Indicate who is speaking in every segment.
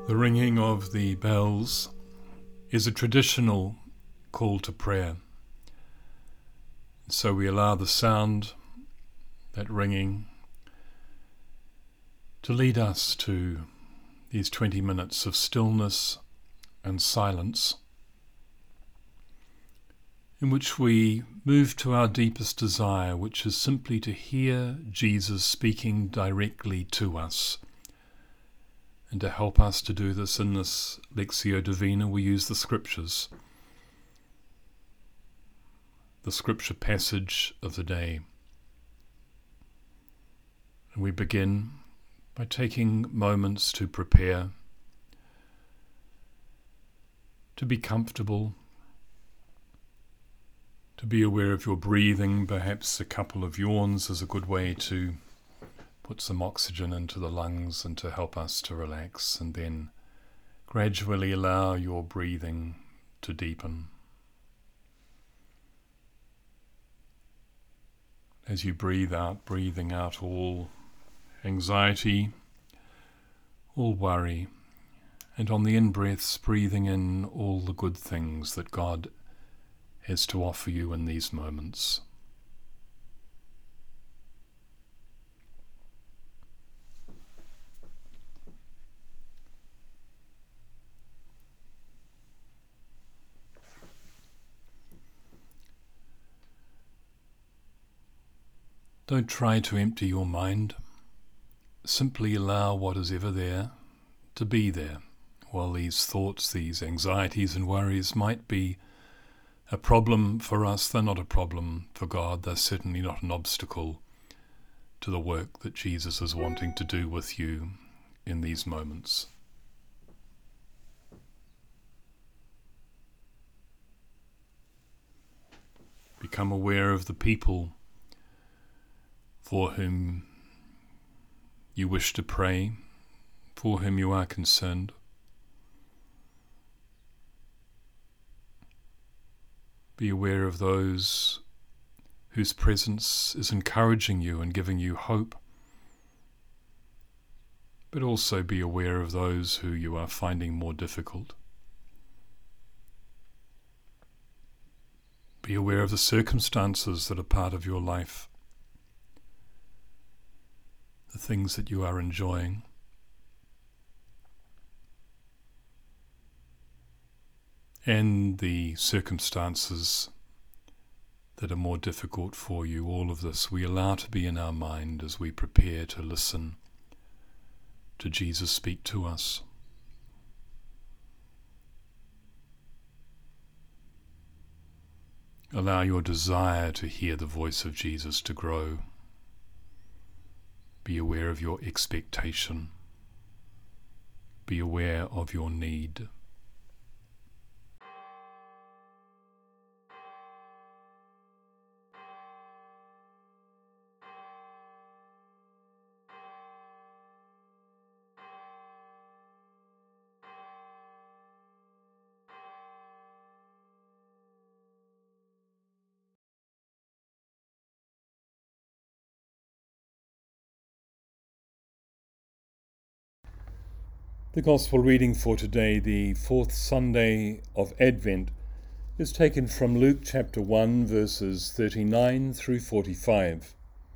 Speaker 1: The ringing of the bells is a traditional call to prayer. So we allow the sound, that ringing, to lead us to these 20 minutes of stillness and silence, in which we move to our deepest desire, which is simply to hear Jesus speaking directly to us. And to help us to do this in this Lectio Divina, we use the Scriptures, the Scripture passage of the day. And we begin by taking moments to prepare, to be comfortable, to be aware of your breathing. Perhaps a couple of yawns is a good way to put some oxygen into the lungs and to help us to relax, and then gradually allow your breathing to deepen. As you breathe out, breathing out all anxiety, all worry, and on the in-breaths, breathing in all the good things that God has to offer you in these moments. Don't try to empty your mind. Simply allow what is ever there to be there. While these thoughts, these anxieties and worries might be a problem for us, they're not a problem for God. They're certainly not an obstacle to the work that Jesus is wanting to do with you in these moments. Become aware of the people for whom you wish to pray, for whom you are concerned. Be aware of those whose presence is encouraging you and giving you hope, but also be aware of those who you are finding more difficult. Be aware of the circumstances that are part of your life, the things that you are enjoying. And the circumstances that are more difficult for you. All of this we allow to be in our mind as we prepare to listen to Jesus speak to us. Allow your desire to hear the voice of Jesus to grow. Be aware of your expectation. Be aware of your need. The Gospel reading for today, the fourth Sunday of Advent, is taken from Luke chapter 1, verses 39 through 45.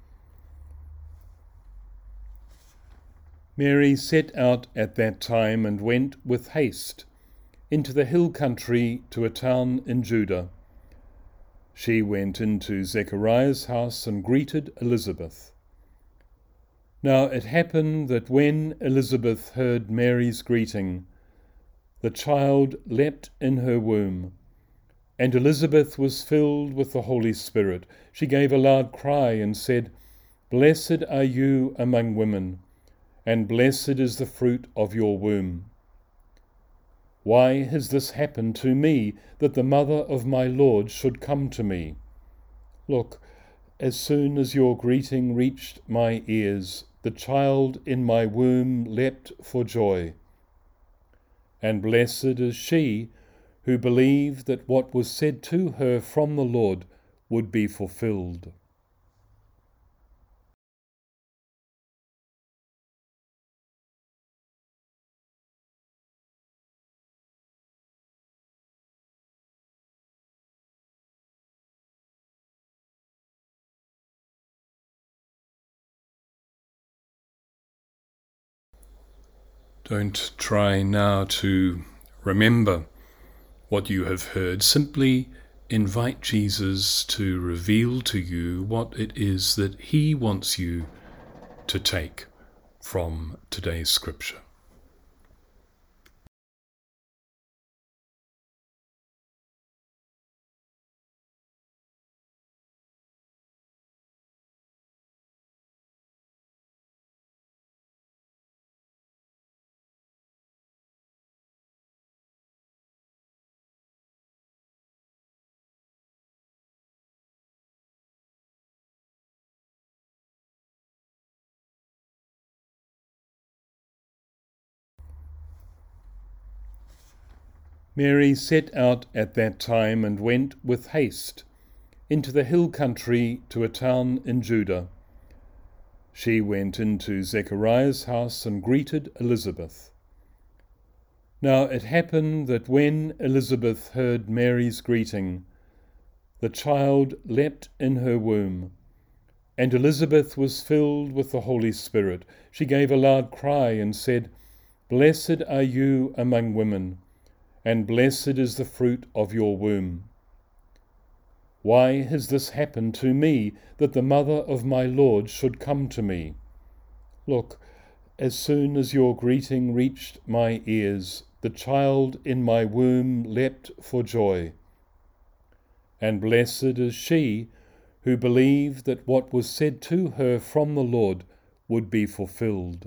Speaker 1: Mary set out at that time and went with haste into the hill country to a town in Judah. She went into Zechariah's house and greeted Elizabeth. Now it happened that when Elizabeth heard Mary's greeting, the child leapt in her womb, and Elizabeth was filled with the Holy Spirit. She gave a loud cry and said, "Blessed are you among women, and blessed is the fruit of your womb. Why has this happened to me, that the mother of my Lord should come to me? Look, as soon as your greeting reached my ears, the child in my womb leapt for joy. And blessed is she who believed that what was said to her from the Lord would be fulfilled." Don't try now to remember what you have heard. Simply invite Jesus to reveal to you what it is that he wants you to take from today's scripture. Mary set out at that time and went with haste into the hill country to a town in Judah. She went into Zechariah's house and greeted Elizabeth. Now it happened that when Elizabeth heard Mary's greeting, the child leapt in her womb, and Elizabeth was filled with the Holy Spirit. She gave a loud cry and said, "Blessed are you among women, and blessed is the fruit of your womb. Why has this happened to me, that the mother of my Lord should come to me? Look, as soon as your greeting reached my ears, the child in my womb leapt for joy. And blessed is she who believed that what was said to her from the Lord would be fulfilled."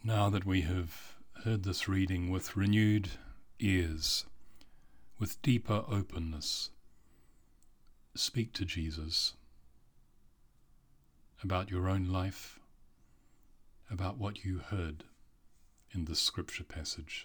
Speaker 1: Now that we have heard this reading with renewed ears, with deeper openness, speak to Jesus about your own life, about what you heard in this scripture passage.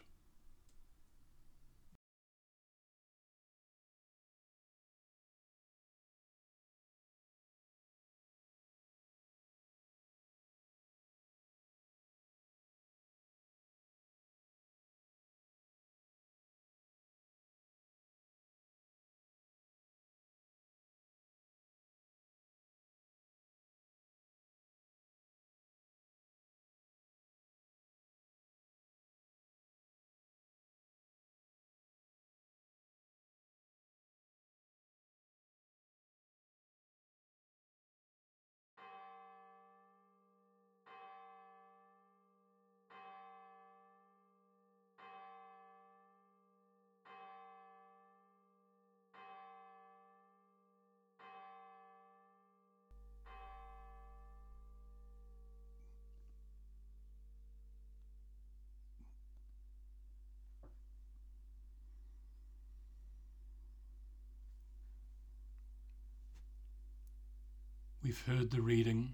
Speaker 1: We've heard the reading,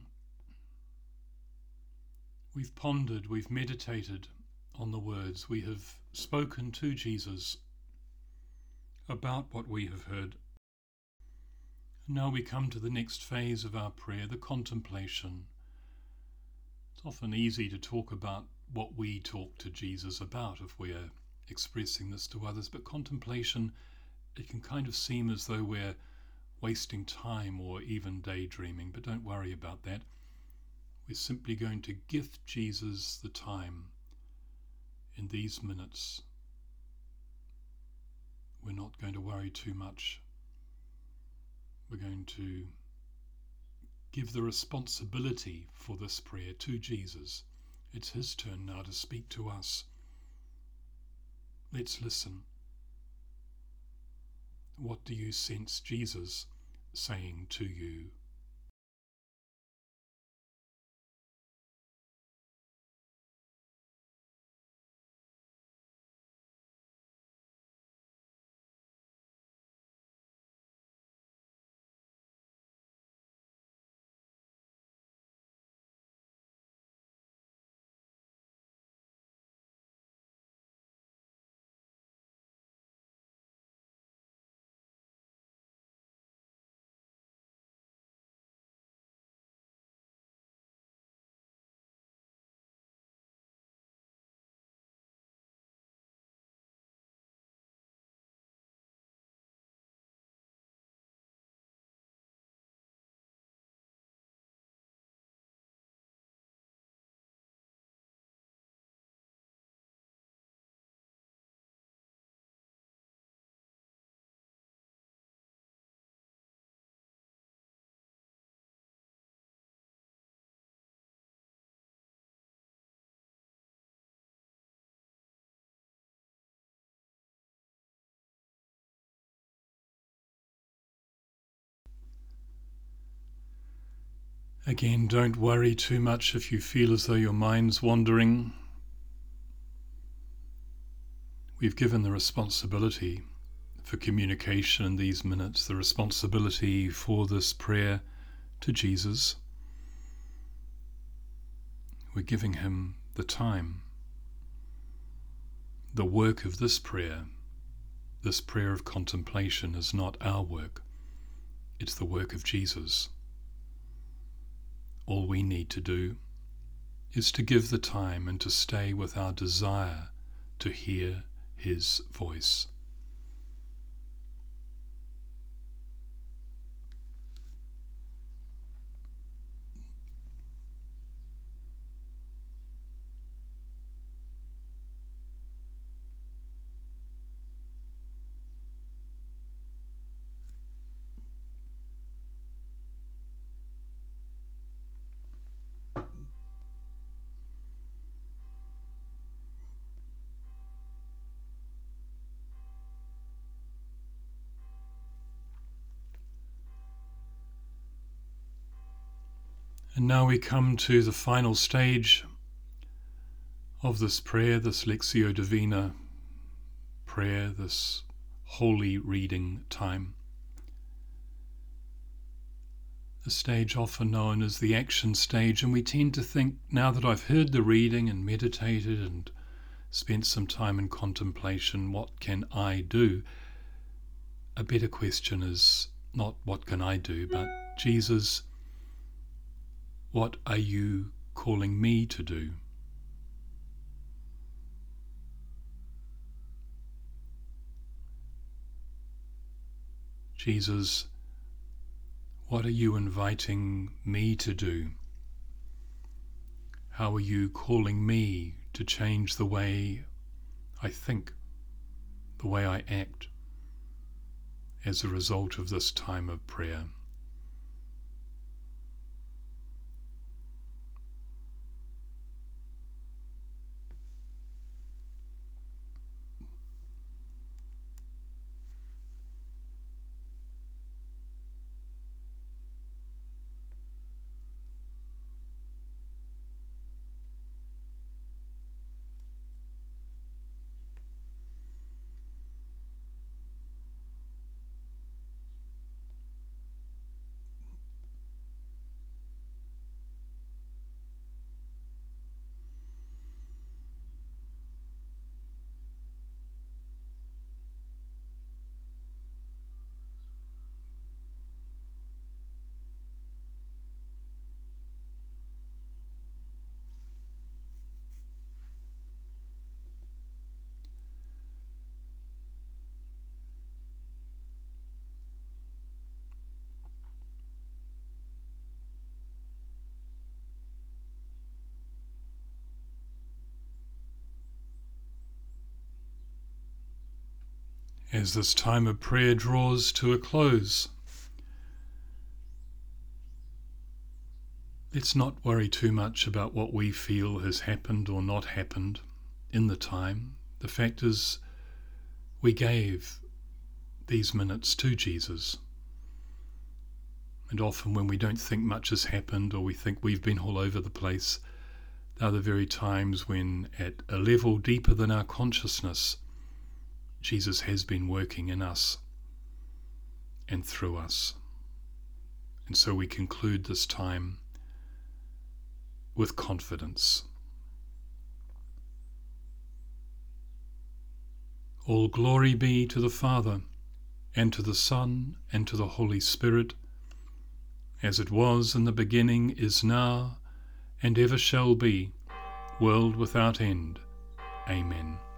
Speaker 1: we've pondered, we've meditated on the words, we have spoken to Jesus about what we have heard. And now we come to the next phase of our prayer, the contemplation. It's often easy to talk about what we talk to Jesus about if we're expressing this to others, but contemplation, it can kind of seem as though we're wasting time or even daydreaming, but don't worry about that. We're simply going to gift Jesus the time in these minutes. We're not going to worry too much. We're going to give the responsibility for this prayer to Jesus. It's his turn now to speak to us. Let's listen. What do you sense Jesus saying to you? Again, don't worry too much if you feel as though your mind's wandering. We've given the responsibility for communication in these minutes, the responsibility for this prayer to Jesus. We're giving him the time. The work of this prayer of contemplation, is not our work. It's the work of Jesus. All we need to do is to give the time and to stay with our desire to hear his voice. And now we come to the final stage of this prayer, this Lectio Divina prayer, this holy reading time. The stage often known as the action stage, and we tend to think, now that I've heard the reading and meditated and spent some time in contemplation, what can I do? A better question is not what can I do, but Jesus, what are you calling me to do? Jesus, what are you inviting me to do? How are you calling me to change the way I think, the way I act, as a result of this time of prayer? As this time of prayer draws to a close, let's not worry too much about what we feel has happened or not happened in the time. The fact is, we gave these minutes to Jesus. And often when we don't think much has happened, or we think we've been all over the place, they're the very times when, at a level deeper than our consciousness, Jesus has been working in us and through us. And so we conclude this time with confidence. All glory be to the Father, and to the Son, and to the Holy Spirit, as it was in the beginning, is now, and ever shall be, world without end. Amen.